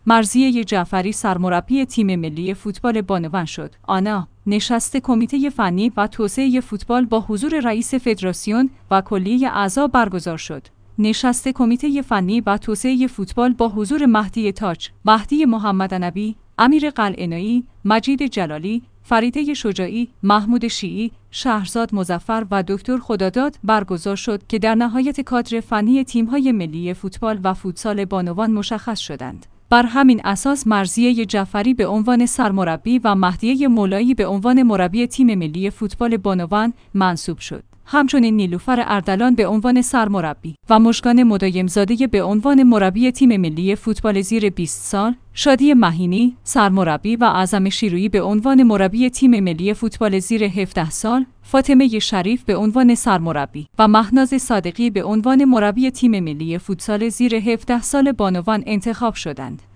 مرضیه جعفری سرمربی تیم ملی فوتبال بانوان شد. آنا، نشست کمیته فنی و توسعه فوتبال با حضور رئیس فدراسیون و کلیه اعضا برگزار شد. نشست کمیته فنی و توسعه فوتبال با حضور مهدی تاج، مهدی محمدنبی، امیر قلعه‌نویی، مجید جلالی، فریده شجاعی، محمود شیعی، شهرزاد مظفر و دکتر خداداد برگزار شد که در نهایت کادر فنی تیم‌های ملی فوتبال و فوتسال بانوان مشخص شدند. بر همین اساس مرضیه جعفری به عنوان سرمربی و مهدیه مولایی به عنوان مربی تیم ملی فوتبال بانوان منصوب شد. همچنین نیلوفر اردلان به عنوان سرمربی و مژگان مدایم‌زاده به عنوان مربی تیم ملی فوتبال زیر 20 سال، شادی مهینی سرمربی و اعظم شیرویی به عنوان مربی تیم ملی فوتبال زیر 17 سال، فاطمه شریف به عنوان سرمربی و مهناز صادقی به عنوان مربی تیم ملی فوتسال زیر 17 سال بانوان انتخاب شدند.